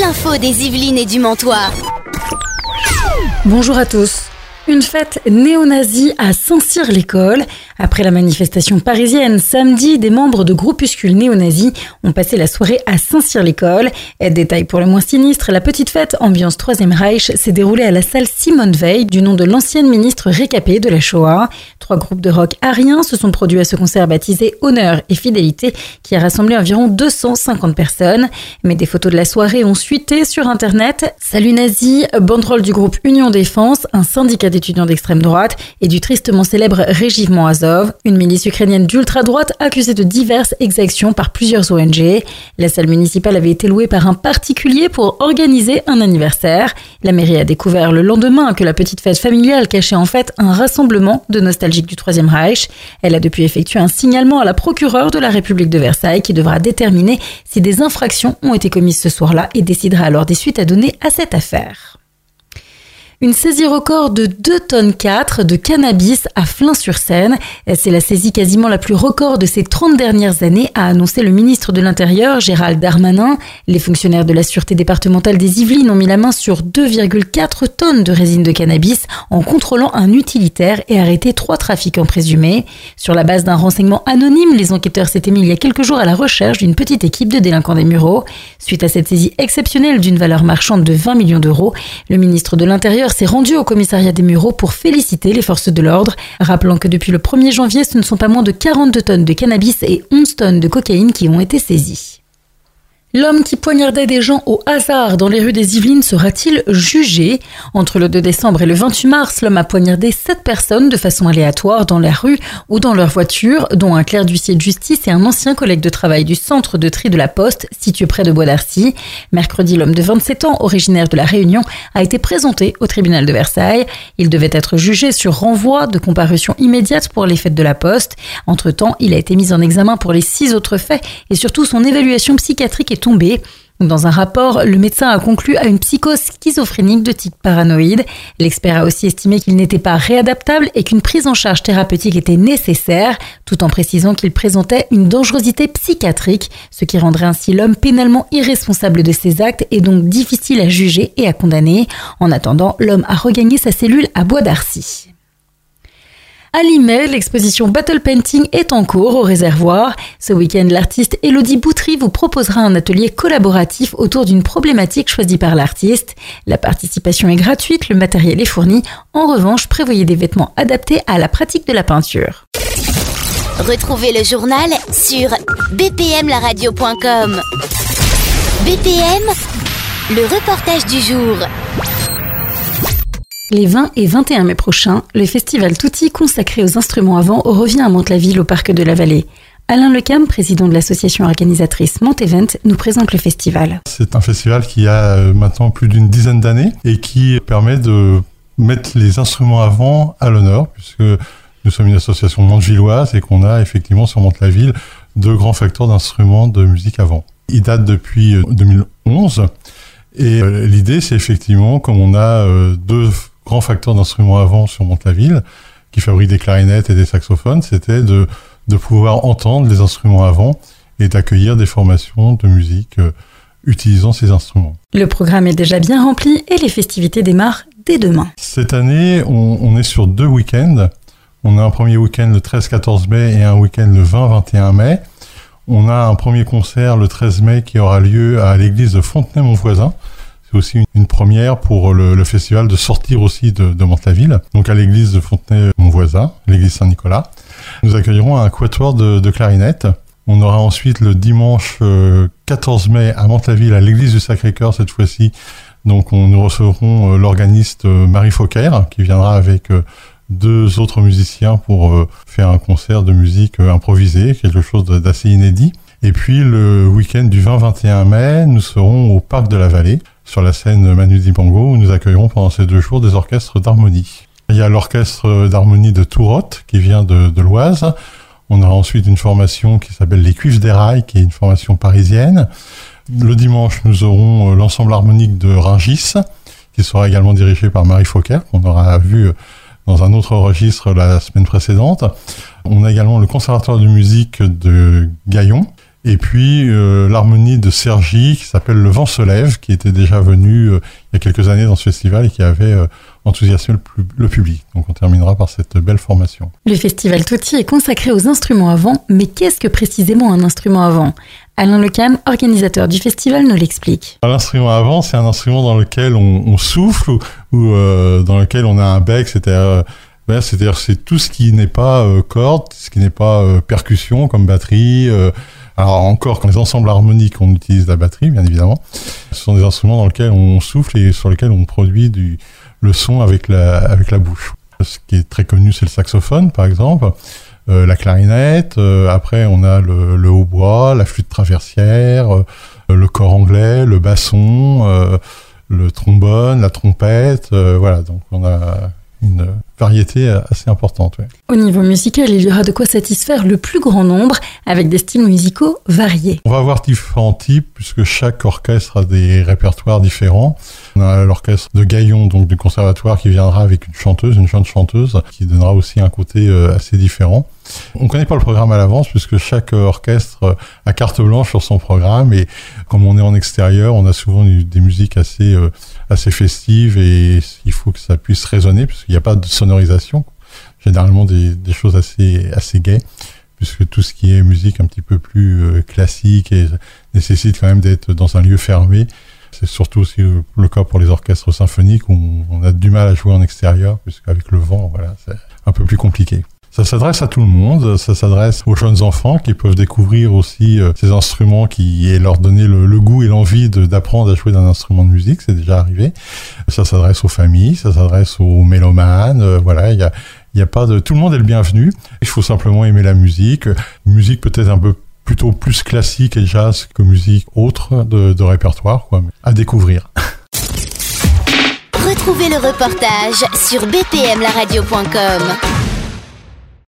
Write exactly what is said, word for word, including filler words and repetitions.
l'info des Yvelines et du Mantois. Bonjour à tous. Une fête néo-nazie à Saint-Cyr-l'École. Après la manifestation parisienne, samedi, des membres de groupuscules néo-nazis ont passé la soirée à Saint-Cyr-l'École. Et détail pour le moins sinistre, la petite fête ambiance Troisième Reich s'est déroulée à la salle Simone Veil, du nom de l'ancienne ministre récapée de la Shoah. Trois groupes de rock ariens se sont produits à ce concert baptisé Honneur et Fidélité, qui a rassemblé environ deux cent cinquante personnes. Mais des photos de la soirée ont fuité sur Internet. Salut nazi, banderole du groupe Union Défense, un syndicat d'étudiants d'extrême droite, et du tristement célèbre Régiment Azov, une milice ukrainienne d'ultra-droite accusée de diverses exactions par plusieurs O N G. La salle municipale avait été louée par un particulier pour organiser un anniversaire. La mairie a découvert le lendemain que la petite fête familiale cachait en fait un rassemblement de nostalgiques du Troisième Reich. Elle a depuis effectué un signalement à la procureure de la République de Versailles qui devra déterminer si des infractions ont été commises ce soir-là et décidera alors des suites à donner à cette affaire. Une saisie record de deux tonnes quatre de cannabis à Flins-sur-Seine. C'est la saisie quasiment la plus record de ces trente dernières années, a annoncé le ministre de l'Intérieur, Gérald Darmanin. Les fonctionnaires de la Sûreté départementale des Yvelines ont mis la main sur deux virgule quatre tonnes de résine de cannabis en contrôlant un utilitaire et arrêté trois trafiquants présumés. Sur la base d'un renseignement anonyme, les enquêteurs s'étaient mis il y a quelques jours à la recherche d'une petite équipe de délinquants des Mureaux. Suite à cette saisie exceptionnelle d'une valeur marchande de vingt millions d'euros, le ministre de l'Intérieur s'est rendu au commissariat des Mureaux pour féliciter les forces de l'ordre, rappelant que depuis le premier janvier, ce ne sont pas moins de quarante-deux tonnes de cannabis et onze tonnes de cocaïne qui ont été saisies. L'homme qui poignardait des gens au hasard dans les rues des Yvelines sera-t-il jugé ? Entre le deux décembre et le vingt-huit mars, l'homme a poignardé sept personnes de façon aléatoire dans la rue ou dans leur voiture, dont un clerc d'huissier de justice et un ancien collègue de travail du centre de tri de la Poste, situé près de Bois d'Arcy. Mercredi, l'homme de vingt-sept ans, originaire de La Réunion, a été présenté au tribunal de Versailles. Il devait être jugé sur renvoi de comparution immédiate pour les fêtes de la Poste. Entre-temps, il a été mis en examen pour les six autres faits et surtout son évaluation psychiatrique est tombée. Dans un rapport, le médecin a conclu à une psychose schizophrénique de type paranoïde. L'expert a aussi estimé qu'il n'était pas réadaptable et qu'une prise en charge thérapeutique était nécessaire, tout en précisant qu'il présentait une dangerosité psychiatrique, ce qui rendrait ainsi l'homme pénalement irresponsable de ses actes et donc difficile à juger et à condamner. En attendant, l'homme a regagné sa cellule à Bois d'Arcy. À Limay, l'exposition Battle Painting est en cours au réservoir. Ce week-end, l'artiste Elodie Boutry vous proposera un atelier collaboratif autour d'une problématique choisie par l'artiste. La participation est gratuite, le matériel est fourni. En revanche, prévoyez des vêtements adaptés à la pratique de la peinture. Retrouvez le journal sur b p m la radio point com. B P M, le reportage du jour. Les vingt et vingt et un mai prochains, le festival Tutti consacré aux instruments à vent revient à Mantes-la-Ville au parc de la Vallée. Alain Lecam, président de l'association organisatrice Mont-Event, nous présente le festival. C'est un festival qui a maintenant plus d'une dizaine d'années et qui permet de mettre les instruments à vent à l'honneur, puisque nous sommes une association mantevilloise et qu'on a effectivement sur Mantes-la-Ville deux grands facteurs d'instruments de musique à vent. Il date depuis deux mille onze et l'idée c'est effectivement, comme on a deux grands facteurs d'instruments à vent sur Mantes-la-Ville, qui fabriquent des clarinettes et des saxophones, c'était de, de pouvoir entendre les instruments à vent et d'accueillir des formations de musique euh, utilisant ces instruments. Le programme est déjà bien rempli et les festivités démarrent dès demain. Cette année, on, on est sur deux week-ends. On a un premier week-end le treize quatorze mai et un week-end le vingt vingt et un mai. On a un premier concert le treize mai qui aura lieu à l'église de Fontenay-Montvoisin. C'est aussi une, une première pour le, le festival de sortir aussi de, de Mantes-la-Ville, donc à l'église de Fontenay-Montvoisin, l'église Saint-Nicolas. Nous accueillerons un quatuor de, de clarinette. On aura ensuite le dimanche euh, quatorze mai à Mantes-la-Ville, à l'église du Sacré-Cœur cette fois-ci. Donc on, nous recevrons euh, l'organiste euh, Marie Fauquer, qui viendra avec euh, deux autres musiciens pour euh, faire un concert de musique euh, improvisée, quelque chose d'assez inédit. Et puis le week-end du vingt vingt et un mai, nous serons au Parc de la Vallée, sur la scène Manu Dibango, où nous accueillerons pendant ces deux jours des orchestres d'harmonie. Il y a l'orchestre d'harmonie de Tourotte, qui vient de, de l'Oise. On aura ensuite une formation qui s'appelle les Cuivres des Rails, qui est une formation parisienne. Le dimanche, nous aurons l'ensemble harmonique de Rungis, qui sera également dirigé par Marie Fauquer, qu'on aura vu dans un autre registre la semaine précédente. On a également le Conservatoire de musique de Gaillon. Et puis euh, l'harmonie de Cergy qui s'appelle Le Vent se lève, qui était déjà venu euh, il y a quelques années dans ce festival et qui avait euh, enthousiasmé le, plus, le public. Donc on terminera par cette belle formation. Le festival Tutti est consacré aux instruments à vent, mais qu'est-ce que précisément un instrument à vent ? Alain Lecam, organisateur du festival, nous l'explique. L'instrument à vent, c'est un instrument dans lequel on, on souffle ou, ou euh, dans lequel on a un bec, c'est-à-dire... Euh, Ouais, c'est-à-dire c'est tout ce qui n'est pas euh, corde, ce qui n'est pas euh, percussion comme batterie. Euh, alors encore, quand les ensembles harmoniques, on utilise la batterie, bien évidemment. Ce sont des instruments dans lesquels on souffle et sur lesquels on produit du, le son avec la, avec la bouche. Ce qui est très connu, c'est le saxophone, par exemple, euh, la clarinette. Euh, après, on a le, le hautbois, la flûte traversière, euh, le cor anglais, le basson, euh, le trombone, la trompette. Euh, voilà, donc on a une variété assez importante. Ouais. Au niveau musical, il y aura de quoi satisfaire le plus grand nombre, avec des styles musicaux variés. On va avoir différents types, puisque chaque orchestre a des répertoires différents. On a l'orchestre de Gaillon, donc du conservatoire, qui viendra avec une chanteuse, une jeune chanteuse, qui donnera aussi un côté assez différent. On ne connaît pas le programme à l'avance, puisque chaque orchestre a carte blanche sur son programme, et comme on est en extérieur, on a souvent des musiques assez, assez festives, et il faut que ça puisse résonner, puisqu'il n'y a pas de sonorisation, généralement des, des choses assez, assez gaies, puisque tout ce qui est musique un petit peu plus euh, classique et nécessite quand même d'être dans un lieu fermé. C'est surtout aussi le cas pour les orchestres symphoniques où on, on a du mal à jouer en extérieur, puisqu'avec le vent, voilà, c'est un peu plus compliqué. Ça s'adresse à tout le monde, ça s'adresse aux jeunes enfants qui peuvent découvrir aussi euh, ces instruments qui et leur donner le, le goût et l'envie de, d'apprendre à jouer d'un instrument de musique, c'est déjà arrivé. Ça s'adresse aux familles, ça s'adresse aux mélomanes, euh, voilà, il y a, il y a pas de, tout le monde est le bienvenu. Il faut simplement aimer la musique, musique peut-être un peu plutôt plus classique et jazz que musique autre de, de répertoire, quoi, à découvrir. Retrouvez le reportage sur b p m la radio point com.